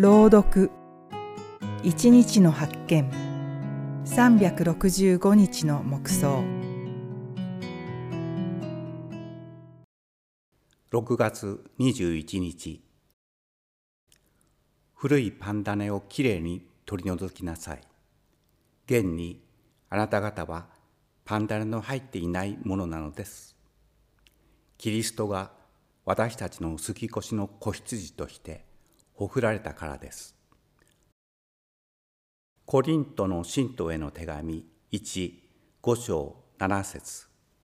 朗読一日の発見365日の黙想 6月21日。古いパン種をきれいに取り除きなさい。現にあなた方はパン種の入っていないものなのです。キリストが私たちの過ぎ越しの子羊としてほふられたからです。コリントの信徒への手紙1、5章7節。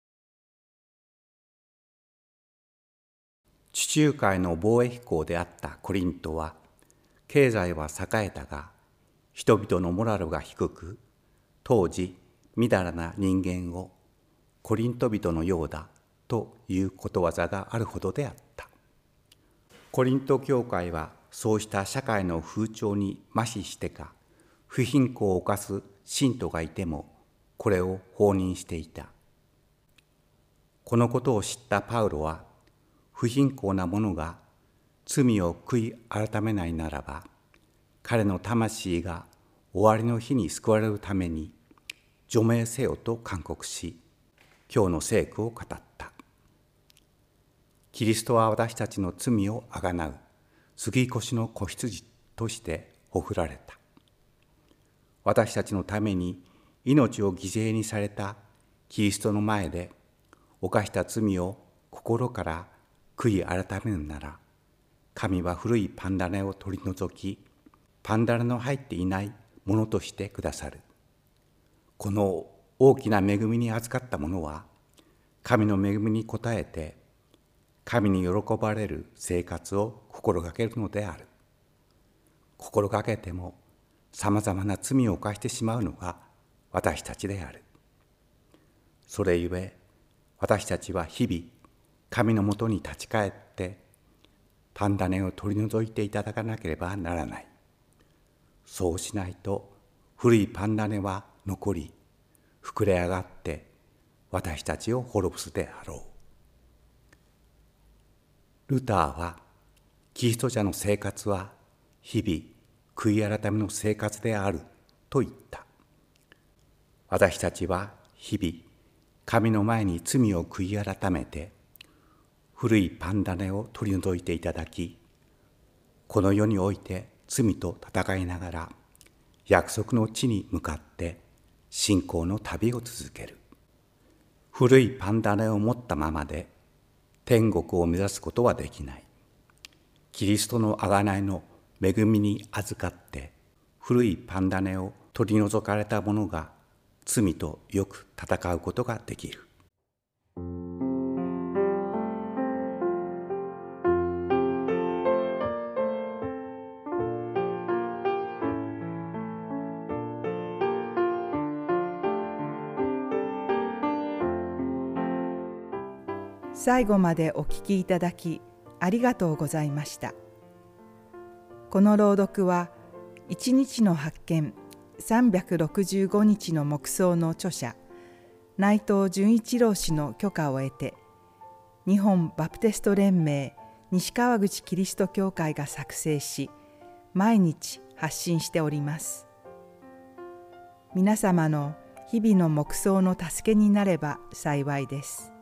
地中海の貿易港であったコリントは、経済は栄えたが、人々のモラルが低く、当時、みだらな人間をコリント人のようだということわざがあるほどであった。コリント教会はそうした社会の風潮に麻痺してか、不貧困を犯す信徒がいても、これを放任していた。このことを知ったパウロは、不貧困な者が罪を悔い改めないならば、彼の魂が終わりの日に救われるために除名せよと勧告し、今日の聖句を語った。キリストは私たちの罪をあがなう過ぎ越しの子羊としてほふられた。私たちのために命を犠牲にされたキリストの前で、犯した罪を心から悔い改めるなら、神は古いパン種を取り除き、パン種の入っていないものとしてくださる。この大きな恵みに預かった者は、神の恵みに応えて、神に喜ばれる生活を心がけるのである。心がけても、さまざまな罪を犯してしまうのが私たちである。それゆえ、私たちは日々、神のもとに立ち返って、パン種を取り除いていただかなければならない。そうしないと、古いパン種は残り、膨れ上がって、私たちを滅ぼすであろう。ルターは、キリスト者の生活は日々悔い改めの生活であると言った。私たちは日々神の前に罪を悔い改めて、古いパン種を取り除いていただき、この世において罪と戦いながら約束の地に向かって信仰の旅を続ける。古いパン種を持ったままで天国を目指すことはできない。キリストの贖いの恵みに預かって、古いパン種を取り除かれた者が罪とよく戦うことができる。 最後までお聞きいただきありがとうございました。この朗読は一日の発見365日の黙想の著者内藤純一郎氏の許可を得て、日本バプテスト連盟西川口キリスト教会が作成し、毎日発信しております。皆様の日々の黙想の助けになれば幸いです。